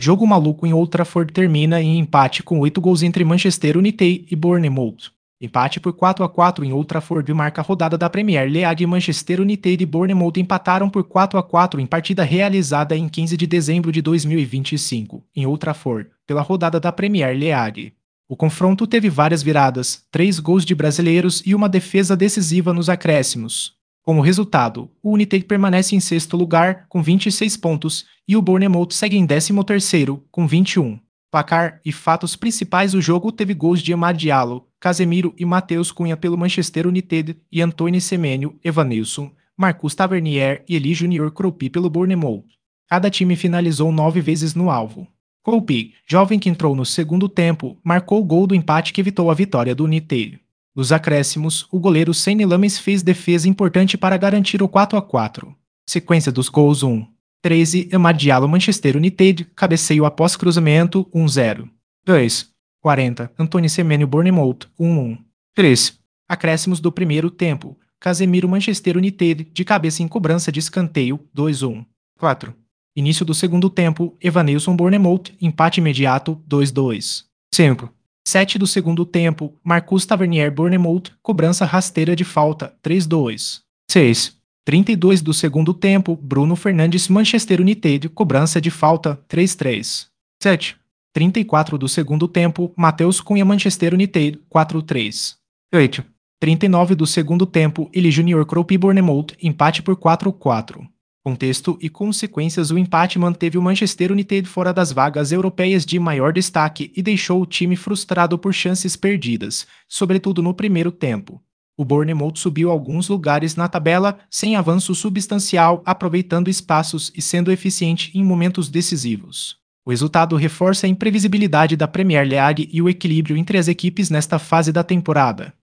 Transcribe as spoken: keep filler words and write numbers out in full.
Jogo maluco em Old Trafford termina em empate com oito gols entre Manchester United e Bournemouth. Empate por quatro a quatro em Old Trafford marca a rodada da Premier League. Manchester United e Bournemouth empataram por quatro a quatro em partida realizada em quinze de dezembro de dois mil e vinte e cinco, em Old Trafford, pela rodada da Premier League. O confronto teve várias viradas, três gols de brasileiros e uma defesa decisiva nos acréscimos. Como resultado, o United permanece em sexto lugar, com vinte e seis pontos, e o Bournemouth segue em décimo terceiro, com vinte e um. Placar e fatos principais do jogo teve gols de Amad Diallo, Casemiro e Matheus Cunha pelo Manchester United e Antoine Semenyo, Evanilson, Marcus Tavernier e Eli Junior Kroupi pelo Bournemouth. Cada time finalizou nove vezes no alvo. Kroupi, jovem que entrou no segundo tempo, marcou o gol do empate que evitou a vitória do United. Nos acréscimos, o goleiro Seny Lammens fez defesa importante para garantir o quatro a quatro. Sequência dos gols: um. treze, Amad Diallo Manchester United, cabeceio após cruzamento, um a zero. dois. quarenta, Antoine Semenyo Bournemouth, um a um. três. Acréscimos do primeiro tempo, Casemiro Manchester United, de cabeça em cobrança de escanteio, dois a um. quatro. Início do segundo tempo, Evanilson Bournemouth, empate imediato, dois a dois. cinco. sete do segundo tempo, Marcus Tavernier Bournemouth, cobrança rasteira de falta, três a dois. seis. trinta e dois do segundo tempo, Bruno Fernandes Manchester United, cobrança de falta, três a três. sete. trinta e quatro do segundo tempo, Matheus Cunha Manchester United, quatro a três. oito. trinta e nove do segundo tempo, Eli Junior Kroupi Bournemouth, empate por quatro a quatro. Contexto e consequências: o empate manteve o Manchester United fora das vagas europeias de maior destaque e deixou o time frustrado por chances perdidas, sobretudo no primeiro tempo. O Bournemouth subiu alguns lugares na tabela, sem avanço substancial, aproveitando espaços e sendo eficiente em momentos decisivos. O resultado reforça a imprevisibilidade da Premier League e o equilíbrio entre as equipes nesta fase da temporada.